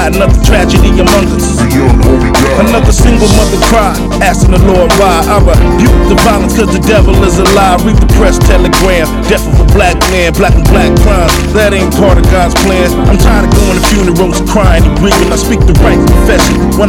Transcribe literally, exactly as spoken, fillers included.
died, another tragedy among us. Another single mother cried, asking the Lord why. I rebuke the violence cause the devil is a lie. Read the press telegram, death of a black man, black and black crimes. That ain't part of God's plan. I'm tired of going to funerals, crying and grieving. I speak the right confession when